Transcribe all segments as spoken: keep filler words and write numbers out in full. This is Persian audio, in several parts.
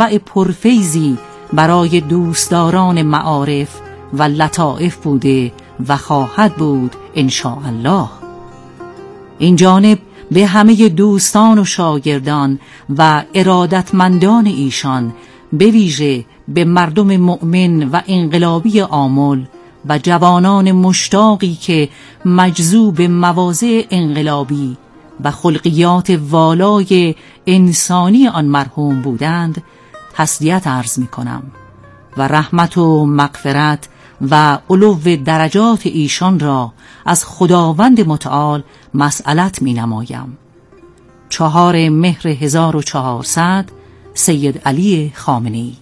و پرفیزی برای دوستداران معارف و لطائف بوده و خواهد بود انشاءالله. این جانب به همه دوستان و شاگردان و ارادتمندان ایشان، به ویژه به مردم مؤمن و انقلابی آمل و جوانان مشتاقی که مجذوب مواضع انقلابی و خلقیات والای انسانی آن مرحوم بودند تسلیت عرض می کنم و رحمت و مغفرت و علو درجات ایشان را از خداوند متعال مسئلت می نمایم. چهار مهر هزار و چهارصد، سید علی خامنه‌ای.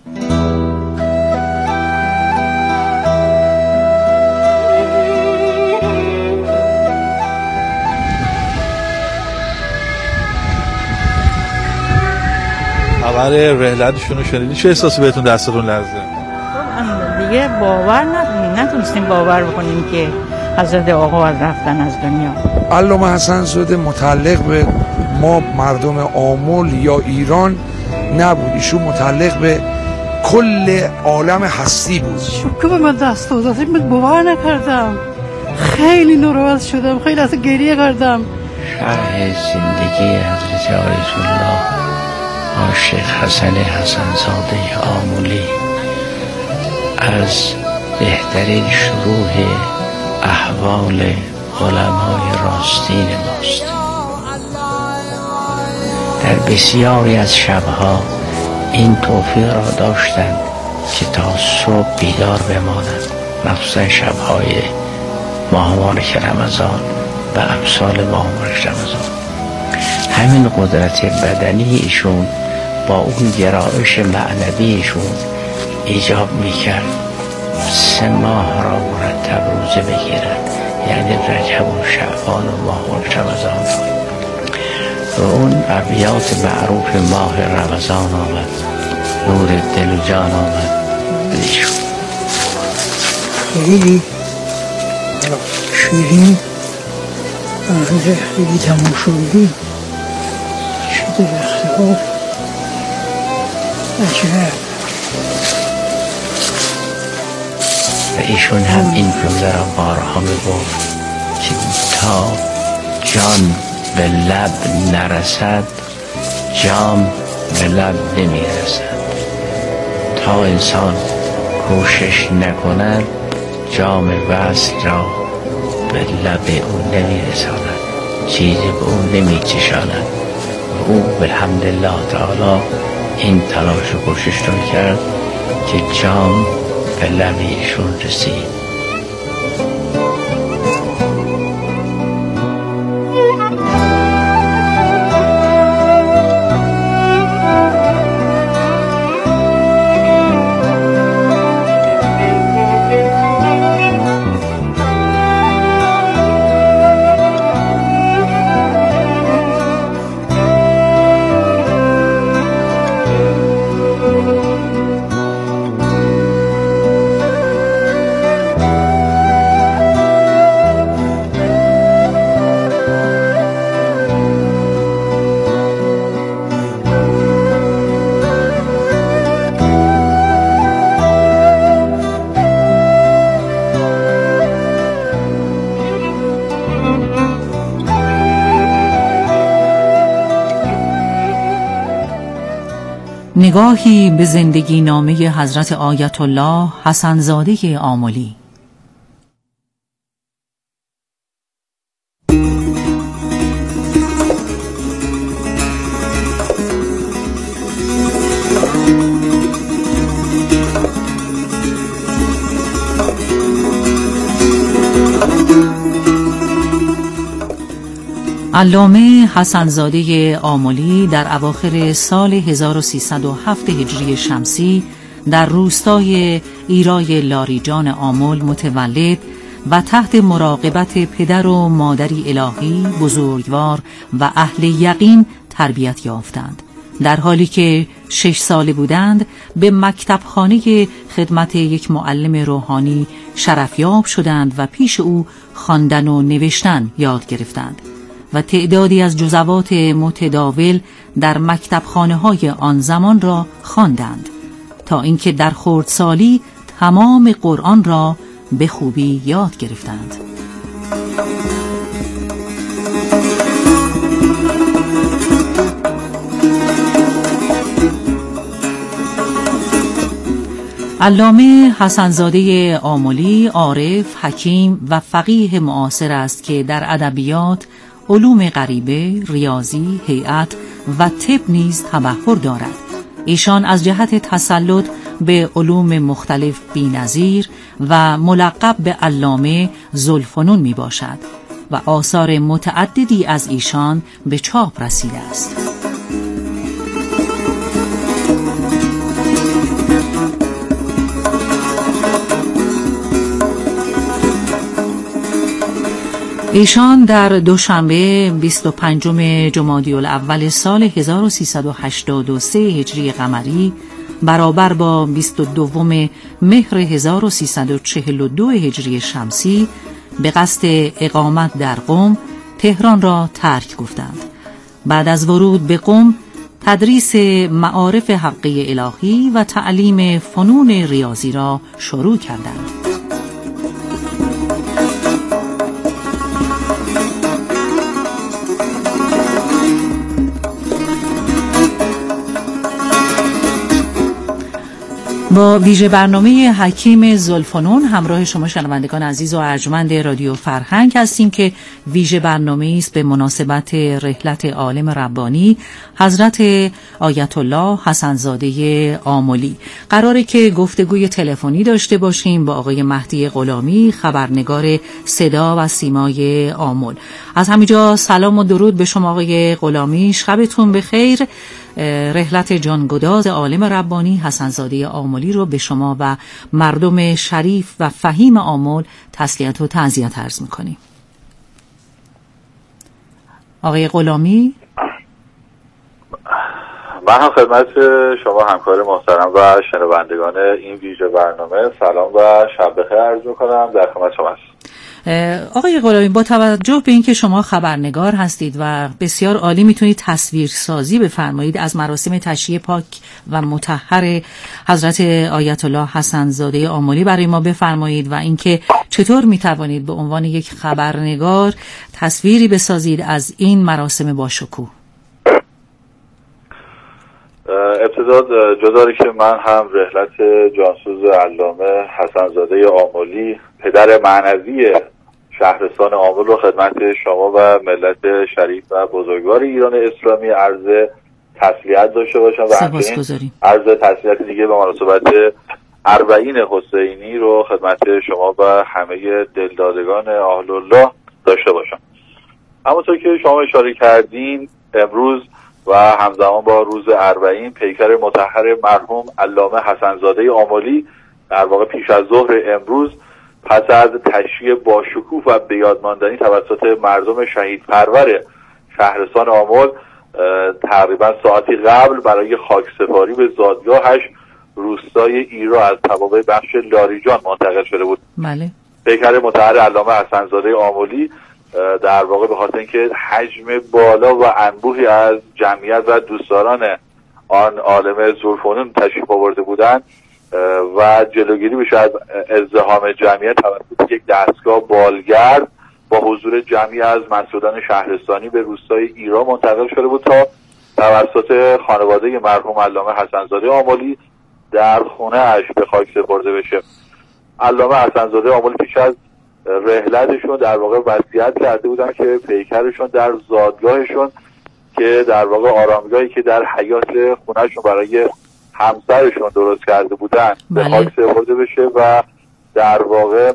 خبر رحلتشون رو شنیدی؟ چه احساسی بهتون دستتون لرزه؟ دیگه باور نتونستیم باور بکنیم که حضرت آقا از رفتن از دنیا. علامه حسن زاده متعلق به ما مردم آمل یا ایران نبود، ایشون متعلق به کل عالم هستی بود. شوکه به من دست داد، من باور نکردم، خیلی ناراحت شدم، خیلی اصلا گریه کردم. شرح زندگی حضرت آیت الله شیخ حسن حسن زاده آملی از بهترین شروح احوال علمای راستین ماست. در بسیاری از شبها این توفیق را داشتند که تا صبح بیدار بمانند، مخصوصا شبهای ماه مبارک رمضان و امثال ماه مبارک رمضان. همین قدرت بدنی ایشون با اون گرایش معنوی ایشون ایجاب میکرد سه ماه را مرتب روزه بگیرد، یعنی رجب و شعبان و ماه مبارک رمضان را. و اون ابیات معروف ماه رمضان آمد، نور دل و جان آمد بیشون. خیلی شیرین بنده، خیلی تماشایی شده اختلاف عجب. و ایشون هم این جمله را بارها میگفت که تا جان به لب نرسد جام به لب نمیرسد، تا انسان کوشش نکند جام وصل را به لب او نمیرساند، چیزی به او نمیچشاند. و او بالحمدلله تعالی این تلاش و کوشش رو کرد که جام به لب ایشون رسید. نگاهی به زندگی نامه حضرت آیت الله حسن زاده آملی. علامه حسن زاده آملی در اواخر سال هزار و سیصد و هفت هجری شمسی در روستای ایرای لاریجان آمل متولد و تحت مراقبت پدر و مادری الهی بزرگوار و اهل یقین تربیت یافتند. در حالی که شش ساله بودند به مکتبخانه خدمت یک معلم روحانی شرفیاب شدند و پیش او خواندن و نوشتن یاد گرفتند و تعدادی از جزوات متداول در مکتبخانه‌های آن زمان را خواندند تا اینکه در خردسالی تمام قرآن را به خوبی یاد گرفتند. علامه حسن‌زاده آملی عارف، حکیم و فقیه معاصر است که در ادبیات، علوم غریبه، ریاضی، هیئت و طب نیز تبحر دارد. ایشان از جهت تسلط به علوم مختلف بی‌نظیر و ملقب به علامه ذوالفنون می باشد و آثار متعددی از ایشان به چاپ رسیده است. ایشان در دوشنبه بیست و پنجم جمادی الاول سال هزار و سیصد و هشتاد و سه هجری قمری برابر با بیست و دوم مهر هزار و سیصد و چهل و دو هجری شمسی به قصد اقامت در قم تهران را ترک گفتند. بعد از ورود به قم تدریس معارف حقی الهی و تعلیم فنون ریاضی را شروع کردند. با ویژه برنامه حکیم ذوالفنون همراه شما شنوندگان عزیز و ارجمند رادیو فرهنگ هستیم که ویژه برنامه است به مناسبت رحلت عالم ربانی حضرت آیت الله حسن‌زاده آملی. قراره که گفتگوی تلفنی داشته باشیم با آقای مهدی غلامی، خبرنگار صدا و سیمای آمل. از همینجا سلام و درود به شما آقای غلامی، شبتون بخیر. رحلت جانگداز عالم ربانی حسن‌زاده آملی رو به شما و مردم شریف و فهیم آمل تسلیت و تعزیت عرض می‌کنیم. آقای غلامی، من هم خدمت شما همکار محترم و شنوندگان این ویژه برنامه سلام و شب بخیر عرض می‌کنم. در خدمت شما هستم. آقای غلامی، با توجه به اینکه شما خبرنگار هستید و بسیار عالی میتونید تصویرسازی بفرمایید از مراسم تشییع پاک و مطهر حضرت آیت الله حسن‌زاده آملی برای ما بفرمایید و اینکه چطور میتوانید به عنوان یک خبرنگار تصویری بسازید از این مراسم با شکوه. ابتدا جداری که من هم رحلت جانسوز علامه حسن‌زاده آملی پدر معنوی شهرستان آمل رو خدمت شما و ملت شریف و بزرگوار ایران اسلامی عرض تسلیت داشته باشم و همچنین عرض تسلیت دیگه به مناسبت اربعین حسینی رو خدمت شما و همه دلدادگان اهل الله داشته باشم. همونطور که شما اشاره کردین، امروز و همزمان با روز اربعین پیکر مطهر مرحوم علامه حسن‌زاده آملی در واقع پیش از ظهر امروز پس از تشییع با شکوه و به یاد ماندنی توسط مردم شهید پرور شهرستان آمل تقریبا ساعتی قبل برای خاکسپاری به زادگاهش روستای ایرا از توابع بخش لاریجان منتقل شده بود. بله. پیکر مطهر علامه حسن‌زاده آملی در واقع به خاطر اینکه حجم بالا و انبوهی از جمعیت و دوستداران آن عالم ذوالفنون تشریف آورده بودند و جلوگیری بشه از ازدحام جمعیت توسط یک دستگاه بالگرد با حضور جمعی از مسئولان شهرستانی به روستای ایرا منتقل شده بود تا توسط خانواده مرحوم علامه حسن‌زاده آملی در خونه اش به خاک سپرده بشه. علامه حسن‌زاده آملی پیش از رحلتشون در واقع وصیت کرده بودن که پیکرشون در زادگاهشون که در واقع آرامگاهی که در حیاط خونهشون برای همسرشون درست کرده بودن به خاک سپرده بشه و در واقع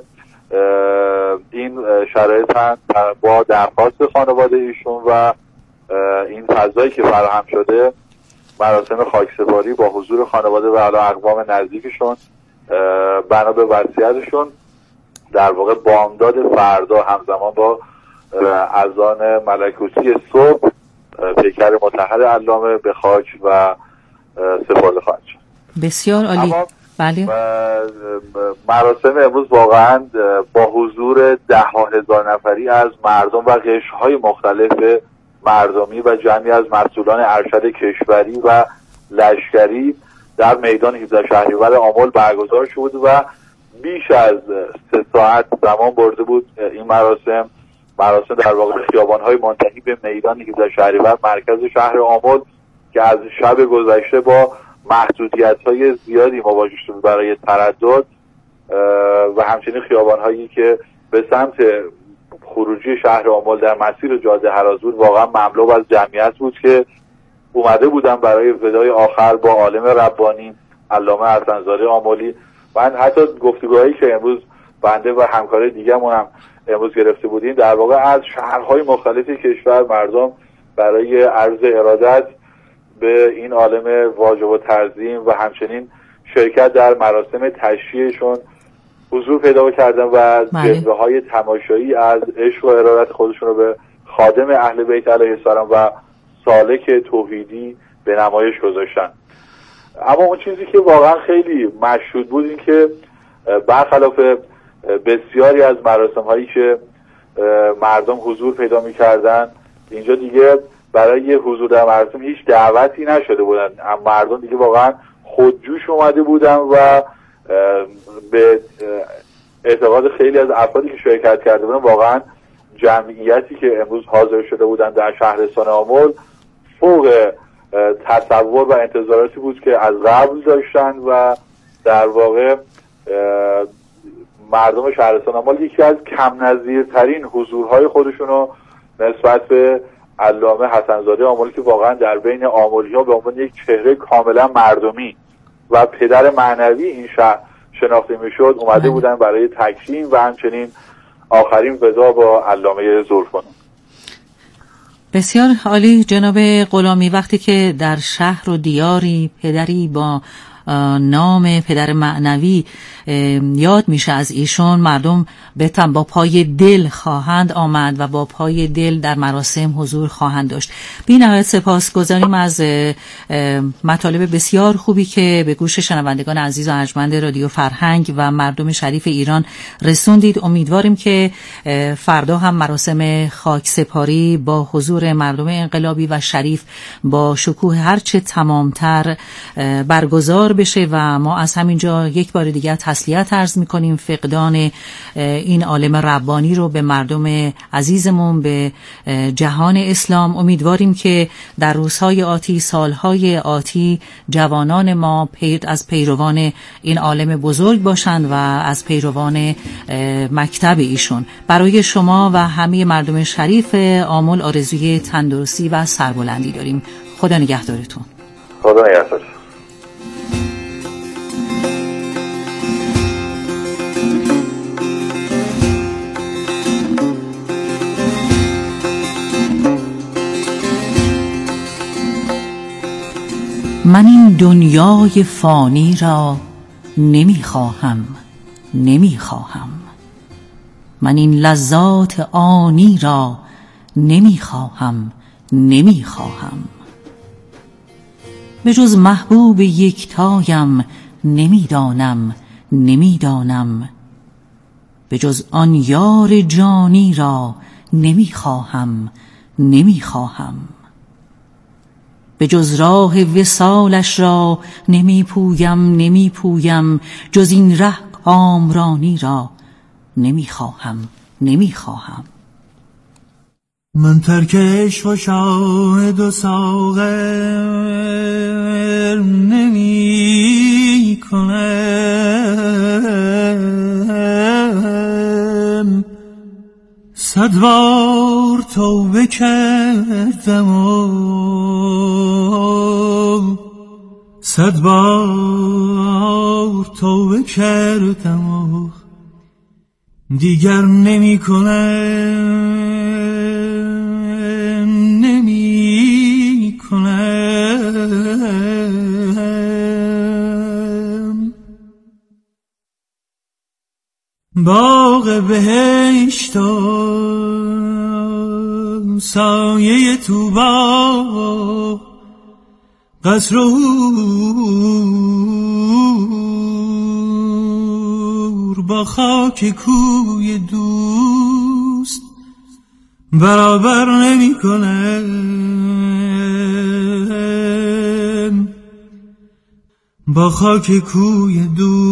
این شرایط هم با درخواست خانواده ایشون و این فضایی که فراهم شده مراسم خاکسپاری با حضور خانواده و علی اقوام نزدیکشون بنا به وصیتشون در واقع بامداد فردا همزمان با اذان ملکوتی صبح پیکر مطهر علامه به خاک و سپرده خواهد شد. بسیار عالی. اما بله. مراسم امروز واقعا با حضور ده ها هزار نفری از مردم و قشرهای مختلف مردمی و جمعی از مسئولان ارشد کشوری و لشکری در میدان هفده شهریور آمل برگزار شد و بیش از سه ساعت زمان برده بود. این مراسم مراسم در واقع خیابان‌های منتهی به میدان هفده شهریور مرکز شهر آمل که از شب گذشته با محدودیت‌های زیادی مواجه شد برای تردد و همچنین خیابان‌هایی که به سمت خروجی شهر آمل در مسیر جاده هرازور واقعا مملو از جمعیت بود که اومده بودن برای وداع آخر با عالم ربانی علامه حسن‌زاده آملی. من حتی گفتگوهایی که امروز بنده و همکارای دیگه‌مون هم امروز گرفته بودیم در واقع از شهرهای مختلف کشور مردم برای عرض ارادت به این عالم واجب و تعظیم و همچنین شرکت در مراسم تشییعشون حضور پیدا کردن و جلوه‌های تماشایی از عشق و ارادت خودشون رو به خادم اهل بیت علیه السلام و سالک توحیدی به نمایش گذاشتن. اما اون چیزی که واقعا خیلی مشهود بود این که برخلاف بسیاری از مراسم هایی که مردم حضور پیدا می‌کردن اینجا دیگه برای حضور در مراسم هیچ دعوتی نشده بودن، مردم دیگه واقعا خودجوش اومده بودن و به اعتقاد خیلی از افرادی که شرکت کرده بودن واقعا جمعیتی که امروز حاضر شده بودن در شهرستان آمل فوق تصور و انتظاراتی بود که از قبل داشتن و در واقع مردم شهرستان آمل یکی از کم نظیرترین حضورهای خودشونو نسبت به علامه حسن‌زاده آملی که واقعا در بین آملی‌ها به عنوان یک چهره کاملا مردمی و پدر معنوی این شهر شناخته میشد اومده بودن برای تکریم و همچنین آخرین وداع با علامه ذوالفنون. بسیار عالی جناب غلامی. وقتی که در شهر و دیاری پدری با نام پدر معنوی یاد میشه از ایشون، مردم بهتن با پای دل خواهند آمد و با پای دل در مراسم حضور خواهند داشت. بی نهایت سپاسگزاریم از مطالب بسیار خوبی که به گوش شنوندگان عزیز و ارجمند رادیو فرهنگ و مردم شریف ایران رسوندید. امیدواریم که فردا هم مراسم خاکسپاری با حضور مردم انقلابی و شریف با شکوه هرچه تمامتر برگزار بشه و ما از همینجا یک بار دیگر تسلیت عرض میکنیم فقدان این عالم ربانی رو به مردم عزیزمون، به جهان اسلام. امیدواریم که در روزهای آتی، سالهای آتی جوانان ما از پیروان این عالم بزرگ باشند و از پیروان مکتب ایشون. برای شما و همه مردم شریف آمل آرزوی تندرستی و سربلندی داریم. خدا نگهدارتون. خدا نگهدار. من این دنیای فانی را نمیخواهم نمیخواهم من این لذات آنی را نمیخواهم نمیخواهم به جز محبوب یکتایم نمیدانم نمیدانم به جز آن یار جانی را نمیخواهم نمیخواهم به جز راه وصالش را نمی پویم نمی پویم جز این ره کامرانی را نمی خواهم نمی خواهم من ترکش و شاهد و ساغر نمی کنم صد بار توبه کردم و صد بار توبه کردم و دیگر نمی کنم نمی کنم باغ بهشت و سایه طوبی قصر و با خاک کوی دوست برابر نمی کنم، با خاک کوی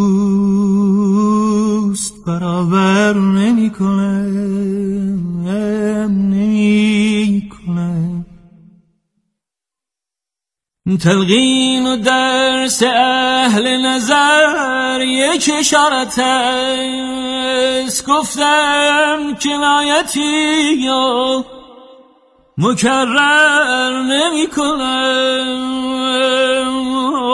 دوست برابر نمی کنم، نمی کنم. تلقین و درس اهل نظر یک اشارت است، گفتم کنایتی یا مکرر نمی کنم.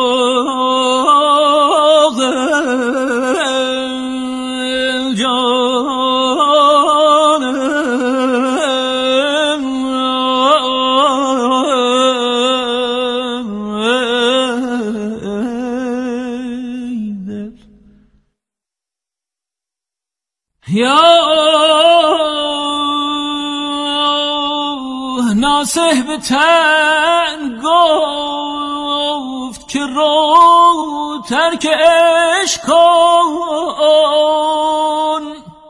یا ناصح به تن گفت که رو ترک عشق کن،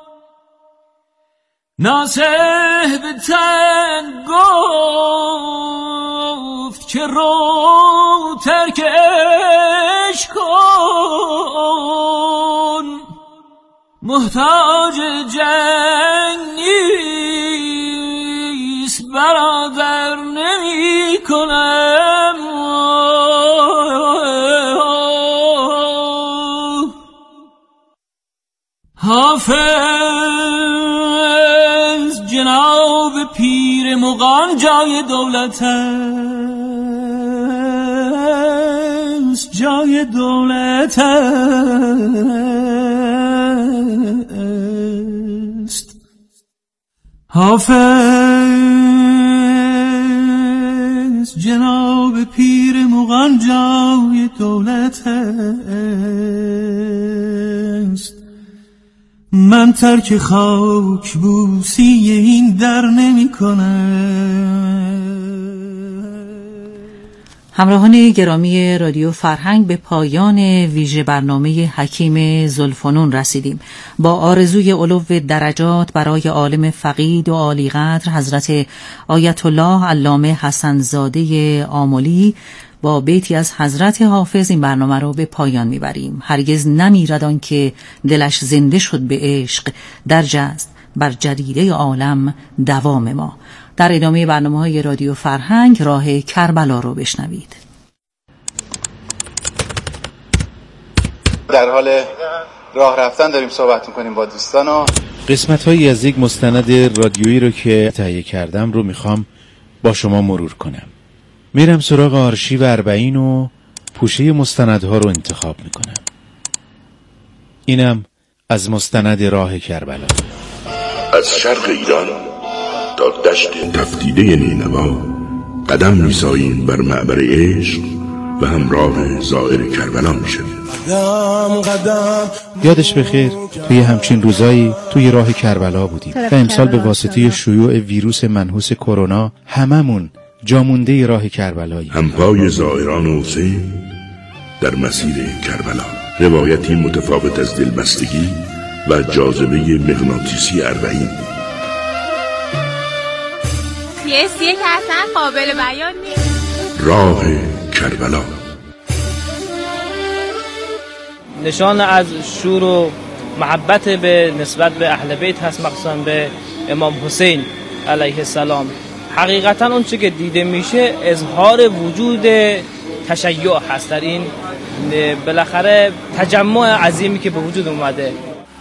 ناصح به تن گفت که رو ترک عشق کن، محتاج جنگ نیست برادر نمی کنم. حافظ جناب پیر مغان جای دولت است، جای دولت است. حافظ جناب پیر مغان جای دولت است، من ترک خاک بوسی این در نمی کنم. همراهان گرامی رادیو فرهنگ، به پایان ویژه برنامه حکیم ذوالفنون رسیدیم. با آرزوی علو درجات برای عالم فقید و عالی قدر حضرت آیت الله علامه حسن زاده آملی با بیتی از حضرت حافظ این برنامه رو به پایان میبریم. هرگز نمیرد آن که دلش زنده شد به عشق، درج است بر جریده عالم دوام ما. در ادامه برنامه‌های رادیو فرهنگ راه کربلا رو بشنوید. در حال راه رفتن داریم صحبت می‌کنیم با دوستان و قسمت‌هایی از یک مستند رادیویی رو که تهیه کردم رو میخوام با شما مرور کنم. میرم سراغ آرشیو اربعین و پوشه مستندها رو انتخاب میکنم. اینم از مستند راه کربلا. از شرق ایران تا دشت تفتیده نینوا قدم میساییم بر معبر عشق و همراه زائر کربلا میشویم. قدم قدم یادش بخیر توی همچین روزایی توی راه کربلا بودیم و امسال به واسطه شیوع ویروس منحوس کرونا هممون جامونده راه کربلایی. همپای زائران حسین در مسیر کربلا، روایتی متفاوت از دلبستگی و جاذبه مغناطیسی اربعین. یه سیه که اصلا قابل بیان نیست. راه کربلا نشان از شور و محبت به نسبت به اهل بیت هست، مخصوصا به امام حسین علیه السلام. حقیقتا اون چه که دیده میشه اظهار وجود تشیع هست در این بالاخره تجمع عظیمی که به وجود اومده.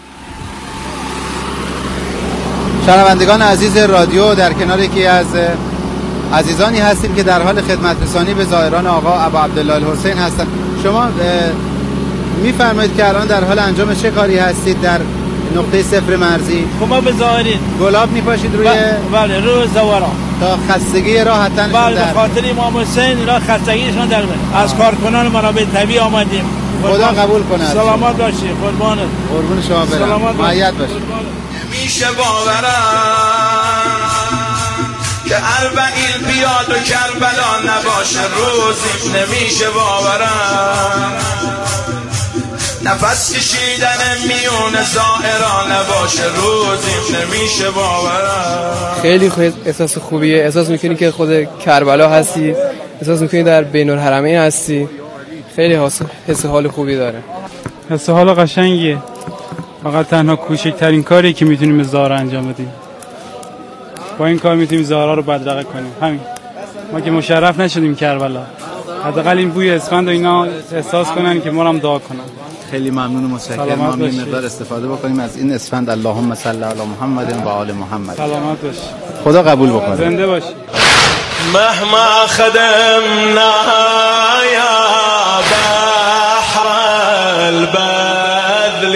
شنوندگان عزیز رادیو، در کنار یکی از عزیزانی هستیم که در حال خدمت رسانی به زائران آقا ابا عبدالله الحسین هستند. شما میفرمایید که الان در حال انجام چه کاری هستید در نقطه صفر مرزی؟ ما به زائرین گلاب میپاشید روی بله روی زواران تا خستگی راه حتما بله به خاطر امام حسین را خستگیشان در من. از کارکنان منابع طبیعی آمدیم. خدا قبول کنه. سلامت باشید قربان قربون شما برم. معید باشید. میشه باورم که اربعین بیاد و کربلا نباشه روزی، نمیشه باورم نفس کشیدن میون زائران نباشه روزی نمیشه باورم. خیلی خوب احساس خوبیه، احساس میکنی که خود کربلا هستی، احساس میکنی در بین الحرمین هستی. خیلی حس حال خوبی داره، حس حال قشنگیه. فقط تنها کوچکترین کاری که میتونیم زهرا انجام بدیم، با این کار میتونیم زهرا رو بدرقه کنیم. همین. ما که مشرف نشدیم کربلا، حداقل این بوی اسفند و اینا احساس کنن که ما رو هم دعا کنن. خیلی ممنون و متشکرم. ما یه مقدار استفاده بکنیم از این اسفند. اللهم صل علی محمد و آل محمد. سلامت باش. خدا قبول بکنه. زنده باش. مهما خدمنا یا بحر البذل،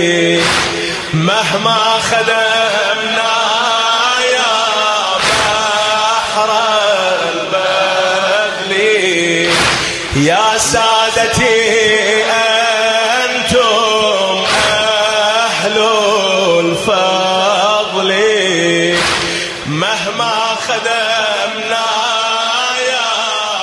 مهما خدمنا یا بحر البذل، یا سادتي أنتم أهل الفضل، مهما خدمنا یا.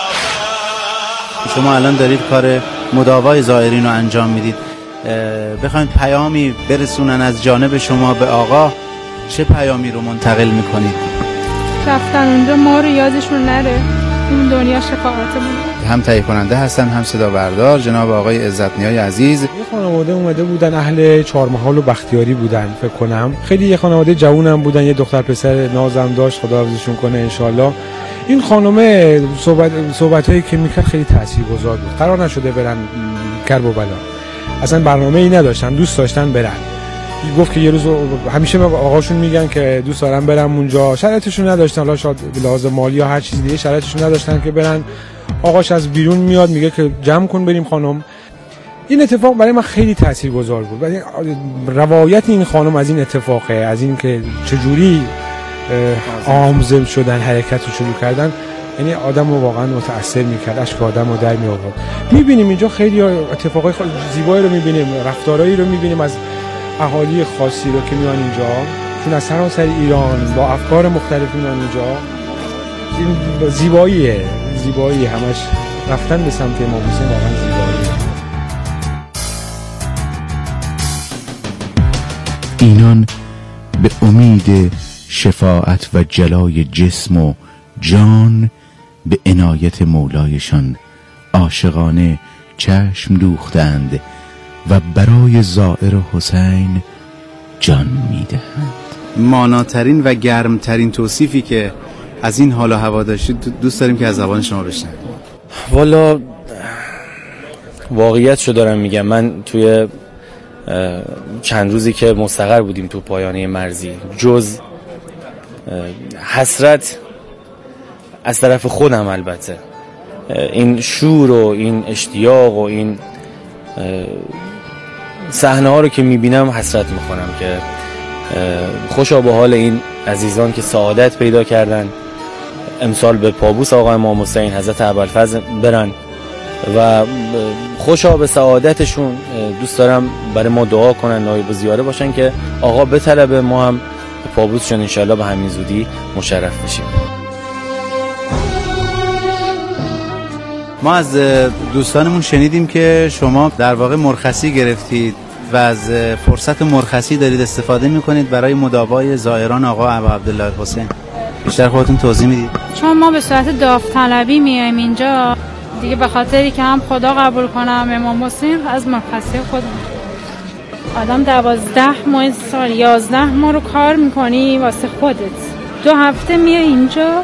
شما الان دارید کار مداوای زائرین رو انجام میدید، بخواید پیامی برسونن از جانب شما به آقا، چه پیامی رو منتقل میکنید؟ رفتن اونجا ما رو یادشون نره، اون دنیا شفاعتمون. هم تهیه کننده هستن هم صدا بردار جناب آقای عزت‌نیای عزیز. یه خانواده اومده بودن، اهل چهارمحال و بختیاری بودن فکر کنم، خیلی یه خانواده جوونم بودن، یه دختر پسر نازم داشت، خدا حفظشون کنه انشالله. این خانومه صحبت صحبتایی که میکرد خیلی تاثیرگذار بود. قرار نشده برن کرب و بلا، اصلا برنامه ای نداشتن، دوست داشتن برن. گفت که یه روز همیشه آقاشون میگن که دوست دارن برن اونجا، شرایطشون نداشتن، حالا شاید به لحاظ مالی یا هر چیز دیگه شرایطشون نداشتن که برن. آقاش از بیرون میاد میگه که جمع کن بریم خانم. این اتفاق برای من خیلی تاثیرگذار بود. ولی روایت این خانم از این اتفاقه، از این که چجوری آموزل شدن، حرکت رو شروع کردن، یعنی آدم رو واقعا متاثر میکرد، اشک آدم رو در می آورد. میبینیم اینجا خیلی اتفاقای زیبایی رو میبینیم، رفتارایی رو میبینیم از اهالی خاصی رو که میان اینجا، چون از سراسر ایران با افکار مختلفی میان اینجا. این زیباییه، زیبایی همش رفتن به سمت امام حسین واقعا زیباییه. اینان به امید شفاعت و جلای جسم و جان به عنایت مولایشان عاشقانه چشم دوختند و برای زائر حسین جان میدهند. ماناترین و گرمترین توصیفی که از این حال و هوا داشتید دوست داریم که از زبان شما بشنویم. والا واقعیتشو دارم میگم، من توی چند روزی که مستقر بودیم تو پایانه مرزی، جز حسرت از طرف خودم البته، این شور و این اشتیاق و این صحنه ها رو که میبینم حسرت میخونم که خوشا به حال این عزیزان که سعادت پیدا کردن، امسال به پابوس آقا امام حسین حضرت ابوالفضل برن و خوشا به سعادتشون. دوست دارم برای ما دعا کنن، نایب زیاره باشن که آقا بطلبه ما هم به پابوسشون انشالله به همین زودی مشرف بشیم. ما از دوستانمون شنیدیم که شما در واقع مرخصی گرفتید و از فرصت مرخصی دارید استفاده میکنید برای مداوای زائران آقا ابا عبدالله الحسین. بیشتر خودتون توضیح میدید؟ چون ما به صورت داوطلبی میایم اینجا دیگه، به خاطری که هم خدا قبول کنم امام حسین، از مرخصی خودم. آدم دوازده ماه سال یازده ماه رو کار میکنی واسه خودت، دو هفته میای اینجا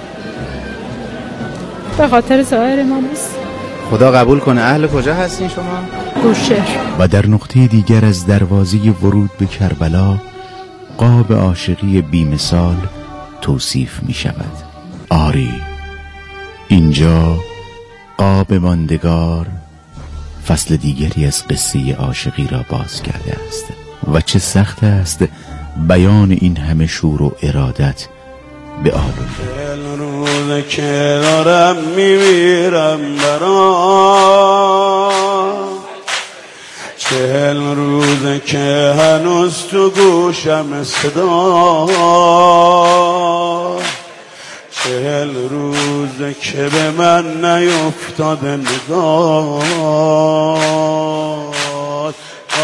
به خاطر زائر امام حسین. خدا قبول کنه. اهل کجا هستین شما؟ بوشهر. و در نقطه دیگر از دروازه ورود به کربلا قاب عاشقی بی‌مثال توصیف می شود. آری اینجا قاب ماندگار فصل دیگری از قصه عاشقی را باز کرده است و چه سخت است بیان این همه شور و ارادت به آلوده. چهل روزه که دارم میمیرم برام، چهل روزه که هنوز تو گوشم صدا، چهل روزه که به من نیفتاده نگاه.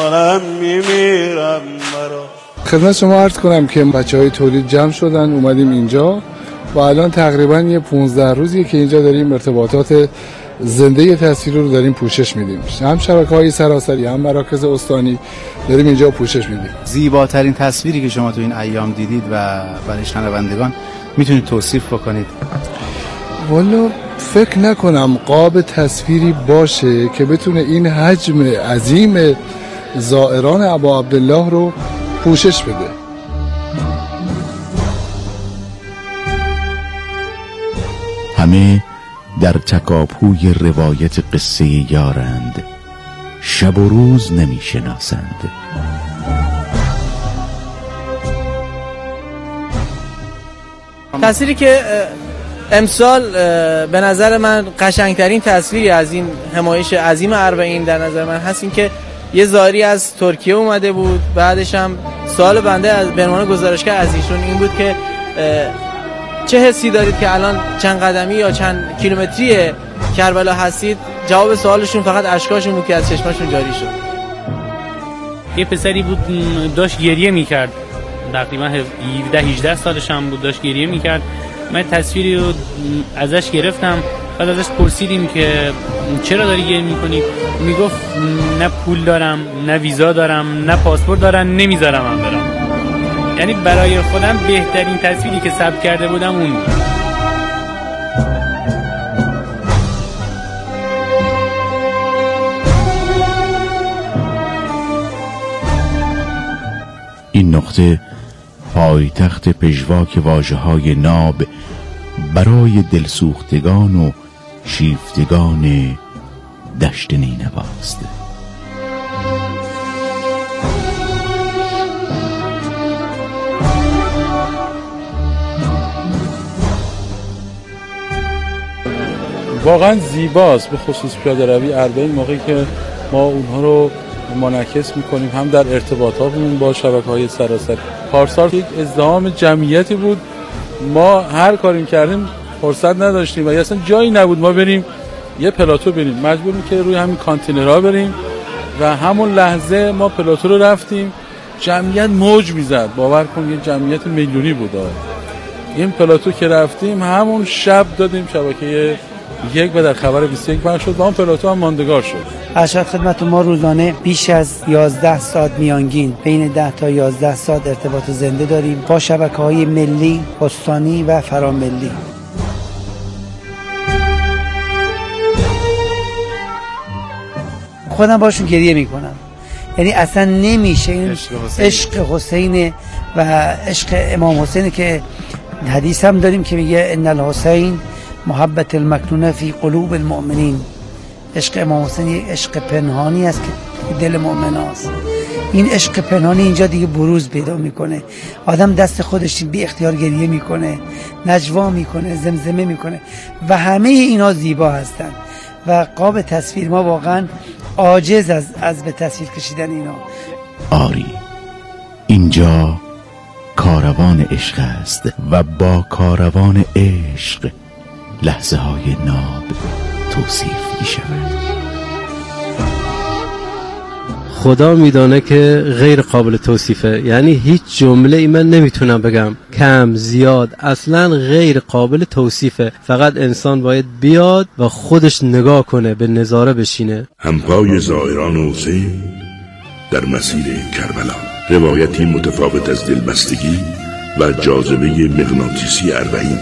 خدمت شما عرض کنم که بچهای تولید جمع شدن اومدیم اینجا و الان تقریبا یه پانزده روزیه که اینجا داریم ارتباطات زنده تصویر رو داریم پوشش میدیم، هم شبکه‌های سراسری هم مراکز استانی داریم اینجا پوشش میدیم. زیباترین تصویری که شما تو این ایام دیدید و برای شنوندگان میتونید توصیف بکنید؟ والا فکر نکنم قاب تصویری باشه که بتونه این حجم عظیم زائران ابا عبدالله رو پوشش بده. همه در تکاپوی روایت قصه یارند، شب و روز نمی شناسند. تصویری که امسال به نظر من قشنگترین تصویری از این حمایش عظیم اربعین در نظر من هست این که یه زاری از ترکیه اومده بود. بعدش هم سوال بنده از به عنوان گزارشگر از ایشون این بود که چه حسی دارید که الان چند قدمی یا چند کیلومتری کربلا هستید؟ جواب سوالشون فقط اشکاشون بود که از چشماشون جاری شد. یه پسری بود داشت گریه میکرد، تقریبا هفده هجده سالش هم بود، داشت گریه میکرد. من تصویری رو ازش گرفتم، بعد ازش پرسیدیم که چرا داری گریه میکنی؟ میگفت نه پول دارم، نه ویزا دارم، نه پاسپورت دارم، نمیذارم من برم. یعنی برای خودم بهترین تصویری که ثبت کرده بودم اون بود. این نقطه پایتخت پژواک واژه‌های ناب برای دلسوختگان و شیفتگان دشت نینواست. واقعا زیباست، به خصوص پیاده روی اربعین موقعی که ما اونها رو منعکس میکنیم هم در ارتباطاتمون با شبکه‌های سراسری. پارسال یک ازدحام جمعیتی بود، ما هر کاری کردیم فرصت نداشتیم و اصلا جایی نبود ما بریم یه پلاتو بریم، مجبوریم که روی همین کانتینرها بریم و همون لحظه ما پلاتو رو رفتیم، جمعیت موج میزد. باور کن یه جمعیت میلیونی بود. این پلاتو که رفتیم همون شب دادیم شبکه یک و در خبر بیست و یک پخش شد و اون پلاتو هم ماندگار شد. ارشد خدمت ما روزانه بیش از یازده ساعت میانگین بین ده تا یازده ساعت ارتباط زنده داریم با شبکه‌های ملی، استانی و فراملی. خودم باشون گریه میکنم، یعنی اصلا نمیشه این عشق حسین و عشق امام حسین که حدیث هم داریم که میگه ان الحسین محبت المکنونه فی قلوب المؤمنین. عشق امام حسین یک عشق پنهانی است که دل مؤمن هست. این عشق پنهانی اینجا دیگه بروز پیدا میکنه، آدم دست خودش بی اختیار گریه میکنه، نجوا میکنه، زمزمه میکنه و همه اینا زیبا هستن و قاب تصویر ما واقعا عاجز از از به تصویر کشیدن اینا. آری اینجا کاروان عشق است و با کاروان عشق لحظه های ناب توصیف می شود. خدا میدانه که غیر قابل توصیفه، یعنی هیچ جمله ای من نمیتونم بگم، کم زیاد، اصلا غیر قابل توصیفه. فقط انسان باید بیاد و خودش نگاه کنه، به نظاره بشینه. همپای زائران حسین در مسیر کربلا، روایتی متفاوت از دلبستگی و جاذبه مغناطیسی اربعین.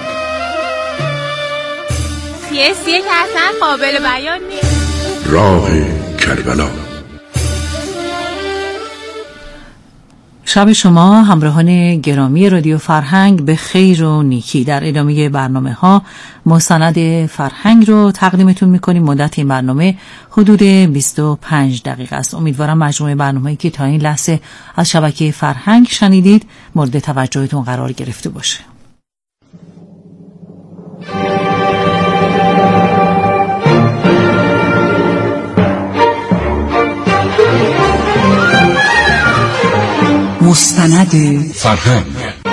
سیاسیه که اصلا قابل بیان نیست. راه کربلا. شب شما همراهان گرامی رادیو فرهنگ به خیر و نیکی. در ادامه برنامه ها مستند فرهنگ رو تقدیمتون میکنیم. مدت این برنامه حدود بیست و پنج دقیقه است. امیدوارم مجموعه برنامه‌ای که تا این لحظه از شبکه فرهنگ شنیدید مورد توجهتون قرار گرفته باشه. مستند فرهنگ.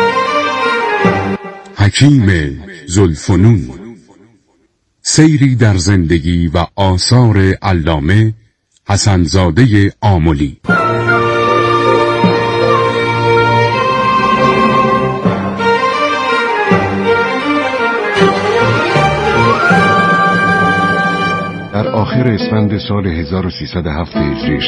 حکیم ذوالفنون، سیری در زندگی و آثار علامه حسن‌زاده آملی. در آخر اسفند سال هزار و سیصد و هفت هجری